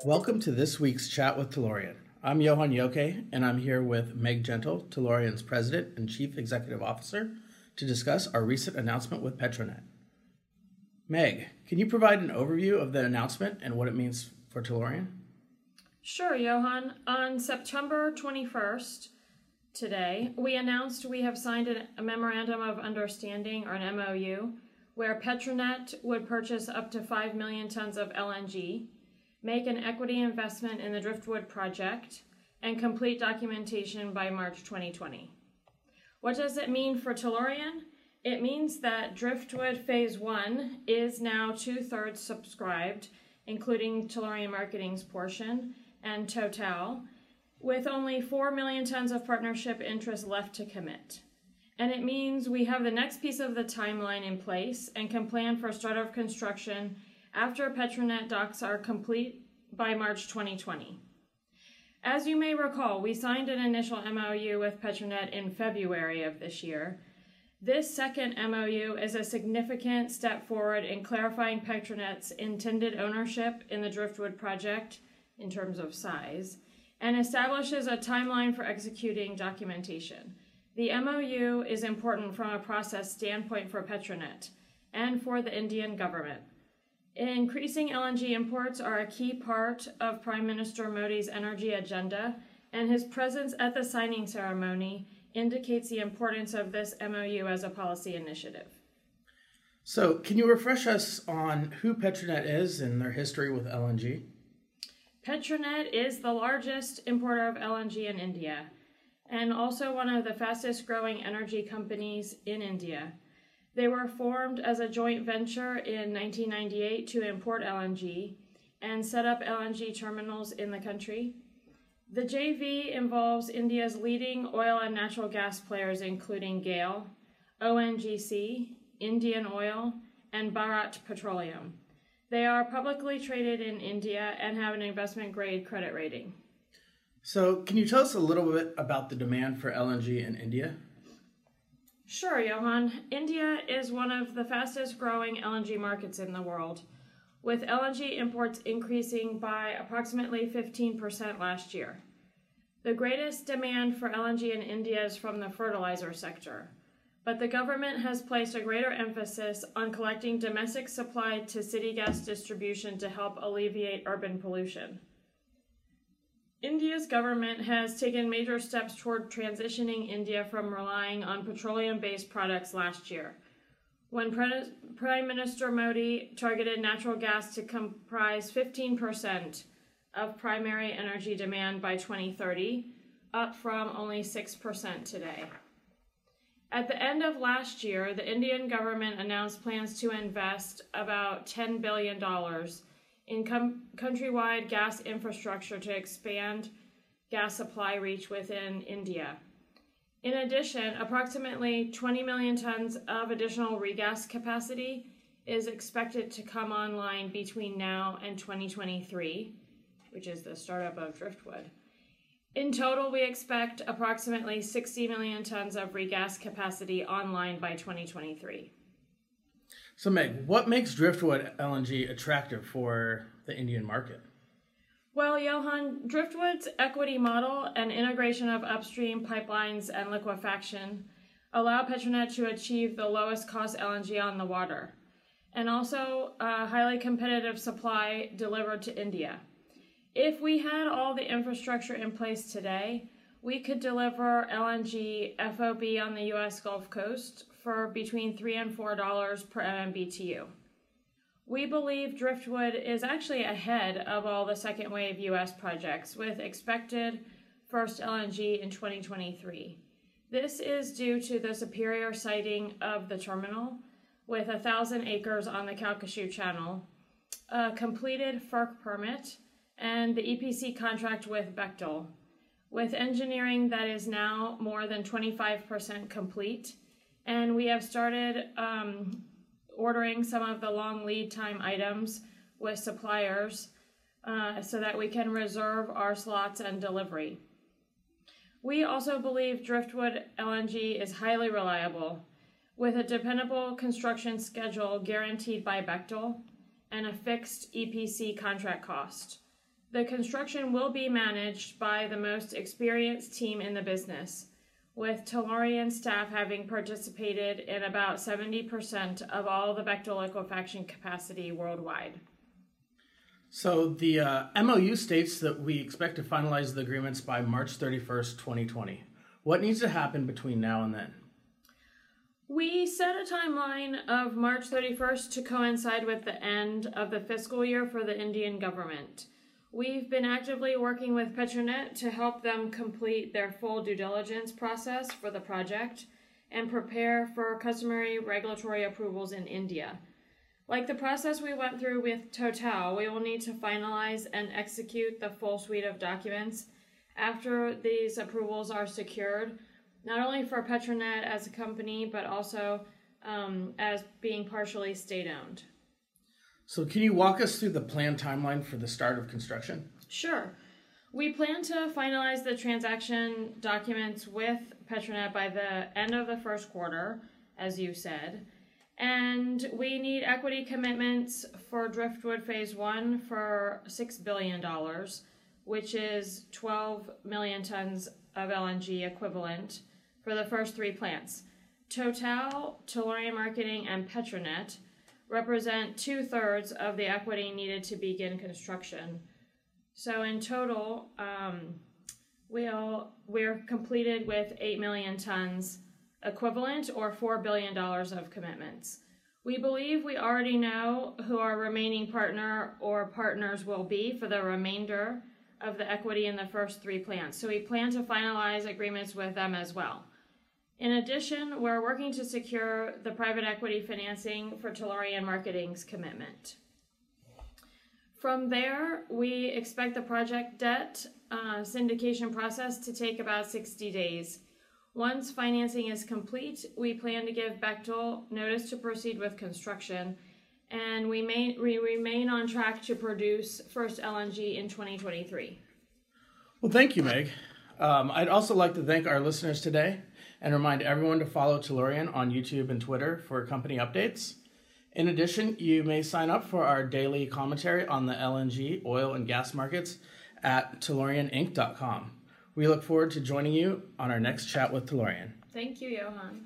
Welcome to this week's Chat with Tellurian. I'm Johan Yoke, and I'm here with Meg Gentle, Tellurian's President and Chief Executive Officer, to discuss our recent announcement with Petronet. Meg, can you provide an overview of the announcement and what it means for Tellurian? Sure, Johan. On September 21st, today, we announced we have signed a Memorandum of Understanding, or an MOU, where Petronet would purchase up to 5 million tons of LNG, make an equity investment in the Driftwood project, and complete documentation by March 2020. What does it mean for Tellurian? It means that Driftwood Phase 1 is now 2/3 subscribed, including Tellurian Marketing's portion, and Total, with only 4 million tons of partnership interest left to commit. And it means we have the next piece of the timeline in place and can plan for start of construction after Petronet docks are complete by March 2020. As you may recall, we signed an initial MOU with Petronet in February of this year. This second MOU is a significant step forward in clarifying Petronet's intended ownership in the Driftwood project in terms of size, and establishes a timeline for executing documentation. The MOU is important from a process standpoint for Petronet and for the Indian government. Increasing LNG imports are a key part of Prime Minister Modi's energy agenda, and his presence at the signing ceremony indicates the importance of this MOU as a policy initiative. So, can you refresh us on who Petronet is and their history with LNG? Petronet is the largest importer of LNG in India, and also one of the fastest growing energy companies in India. They were formed as a joint venture in 1998 to import LNG and set up LNG terminals in the country. The JV involves India's leading oil and natural gas players, including GAIL, ONGC, Indian Oil, and Bharat Petroleum. They are publicly traded in India and have an investment-grade credit rating. So, can you tell us a little bit about the demand for LNG in India? Sure, Johan. India is one of the fastest growing LNG markets in the world, with LNG imports increasing by approximately 15% last year. The greatest demand for LNG in India is from the fertilizer sector, but the government has placed a greater emphasis on collecting domestic supply to city gas distribution to help alleviate urban pollution. India's government has taken major steps toward transitioning India from relying on petroleum-based products last year, when Prime Minister Modi targeted natural gas to comprise 15% of primary energy demand by 2030, up from only 6% today. At the end of last year, the Indian government announced plans to invest about $10 billion in countrywide gas infrastructure to expand gas supply reach within India. In addition, approximately 20 million tons of additional regas capacity is expected to come online between now and 2023, which is the startup of Driftwood. In total, we expect approximately 60 million tons of regas capacity online by 2023. So, Meg, what makes Driftwood LNG attractive for the Indian market? Well, Johan, Driftwood's equity model and integration of upstream pipelines and liquefaction allow Petronet to achieve the lowest cost LNG on the water, and also a highly competitive supply delivered to India. If we had all the infrastructure in place today, we could deliver LNG FOB on the U.S. Gulf Coast for between $3 and $4 per MMBTU. We believe Driftwood is actually ahead of all the second wave U.S. projects, with expected first LNG in 2023. This is due to the superior siting of the terminal, with 1,000 acres on the Calcasieu Channel, a completed FERC permit, and the EPC contract with Bechtel, with engineering that is now more than 25% complete, and we have started ordering some of the long lead time items with suppliers so that we can reserve our slots and delivery. We also believe Driftwood LNG is highly reliable, with a dependable construction schedule guaranteed by Bechtel and a fixed EPC contract cost. The construction will be managed by the most experienced team in the business, with Tellurian staff having participated in about 70% of all the Bechtel liquefaction capacity worldwide. So the MOU states that we expect to finalize the agreements by March 31st, 2020. What needs to happen between now and then? We set a timeline of March 31st to coincide with the end of the fiscal year for the Indian government. We've been actively working with Petronet to help them complete their full due diligence process for the project and prepare for customary regulatory approvals in India. Like the process we went through with Total, we will need to finalize and execute the full suite of documents after these approvals are secured, not only for Petronet as a company, but also as being partially state-owned. So can you walk us through the planned timeline for the start of construction? Sure. We plan to finalize the transaction documents with Petronet by the end of the first quarter, as you said. And we need equity commitments for Driftwood Phase 1 for $6 billion, which is 12 million tons of LNG equivalent for the first 3 plants. Total, Tellurian Marketing, and Petronet represent 2/3 of the equity needed to begin construction. So in total, we're completed with 8 million tons equivalent, or $4 billion of commitments. We believe we already know who our remaining partner or partners will be for the remainder of the equity in the first 3 plants. So we plan to finalize agreements with them as well. In addition, we're working to secure the private equity financing for Tellurian Marketing's commitment. From there, we expect the project debt syndication process to take about 60 days. Once financing is complete, we plan to give Bechtel notice to proceed with construction, and we remain on track to produce first LNG in 2023. Well, thank you, Meg. I'd also like to thank our listeners today and remind everyone to follow Tellurian on YouTube and Twitter for company updates. In addition, you may sign up for our daily commentary on the LNG, oil, and gas markets at tellurianinc.com. We look forward to joining you on our next chat with Tellurian. Thank you, Johan.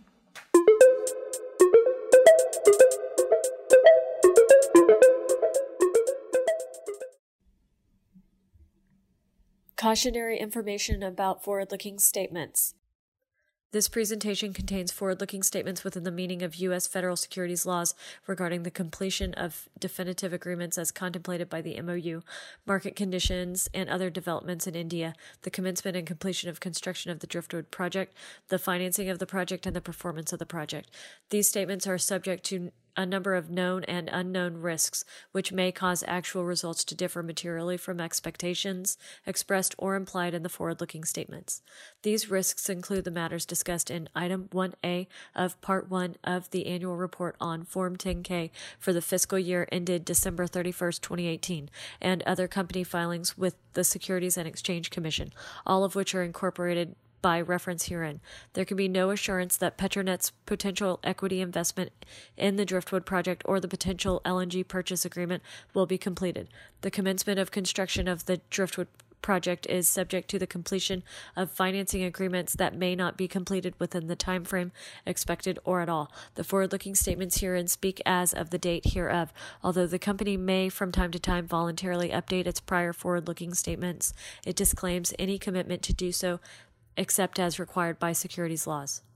Cautionary information about forward-looking statements. This presentation contains forward-looking statements within the meaning of U.S. federal securities laws regarding the completion of definitive agreements as contemplated by the MOU, market conditions, and other developments in India, the commencement and completion of construction of the Driftwood project, the financing of the project, and the performance of the project. These statements are subject to a number of known and unknown risks, which may cause actual results to differ materially from expectations expressed or implied in the forward-looking statements. These risks include the matters discussed in Item 1A of Part 1 of the Annual Report on Form 10-K for the fiscal year ended December 31st, 2018, and other company filings with the Securities and Exchange Commission, all of which are incorporated by reference herein. There can be no assurance that Petronet's potential equity investment in the Driftwood project or the potential LNG purchase agreement will be completed. The commencement of construction of the Driftwood project is subject to the completion of financing agreements that may not be completed within the time frame expected or at all. The forward-looking statements herein speak as of the date hereof. Although the company may from time to time voluntarily update its prior forward-looking statements, it disclaims any commitment to do so except as required by securities laws.